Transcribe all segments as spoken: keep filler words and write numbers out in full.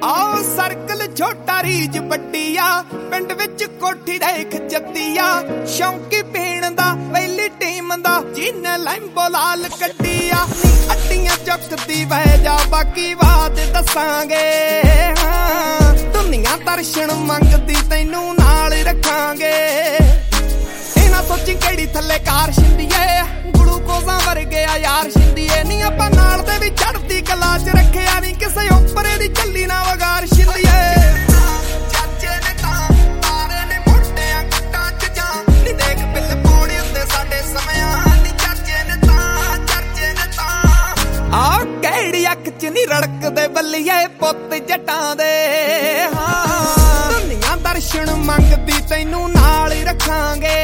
आओ सर्कल छोटा रीज बड्डी आ पिंड विच कोठी देख जद्दी आ शौकी पीण दा पहली टीम दा जिन्ने लैंबो लाल कड्डी आ अड्डियां चुकदी बह जा बाकी बात दसांगे हाँ दुनिया दर्शन मंगदी तैनू नाल रखांगे इना सोची केड़ी थल्ले कार छिंदीए ग्लूकोज़ां वर्गे आ यार छिंदीए नी आपां नाल दे भी चढ़दी कला च रखिया नी किसे उप्परे दी चली ना वगार छिंदीए चाचे ने तां तारे ने मोटियां गुट्टां च जा नी देख बिल पौड़ी उत्ते साडे समयां नी चाचे ने तां चाचे ने तां आ केड़ी अख च नी रड़कदे बल्लीए पुੱਤ जटां दे हां दुनिया दर्शन मंगदी तैनू नाल ही रखांगे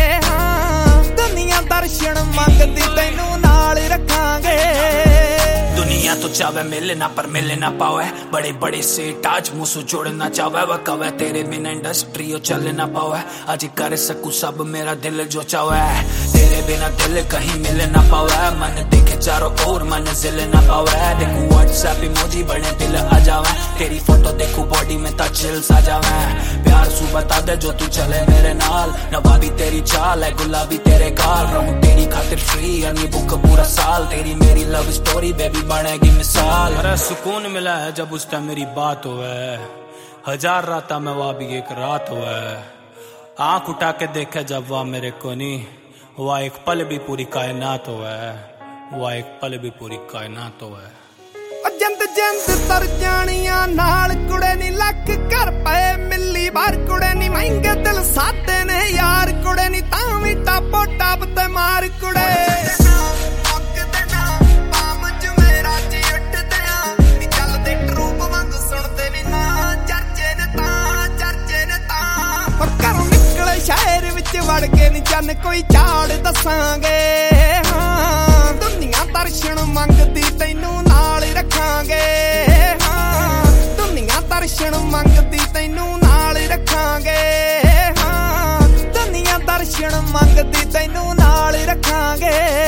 दर्शन मंगदी तैनू नाल रखांगे दुनिया तो चावे मिले ना पर मिले ना पावे बड़े बड़े सेठ आज मुँह जोड़ना चावे वह कवे तेरे बिना इंडस्ट्री चल ना पावे आज कर सकूं सब मेरा दिल जो चावे तेरे बिना दिल कहीं मिल ना पावे मन देखे चारों ओर मन जिल ना पावे देखूं व्हाट्सएप इमोजी बने दिल आ जावे तेरी फोटो देखूं बॉडी में ता चिल्स आ जावे प्यार सू बता दे जो तू चले मेरे नाल नवाबी तेरी चाल है गुलाबी तेरे गाल रहूं तेरी खातिर फ्री यानी बुक पूरा साल तेरी मेरी लव स्टोरी बेबी बनेगी मिसाल अरे सुकून मिला है जब उस टाइम मेरी बात हुए हजार रात में वह भी एक रात हुए आंख उठा के देखे जब वह मेरे को नहीं वह एक पल भी पूरी कायनात हुए वह एक पल भी पूरी कायनात हुए जिंद जिंद तर जानिया नाल कुड़े नी लक कर पे मिली बार कुड़े नी महंगे दिल सादे ने यार कुड़े नी तावी टापो टाप ते मार कुड़े शहर विच वड़ के नी चन कोई झाड़ दसांगे हाँ दुनिया दर्शन मंगदी तैनू नाल रखांगे हाँ दुनिया दर्शन मंगदी तैनू नाल रखांगे हाँ दुनिया दर्शन मंगदी तैनू नाल रखांगे।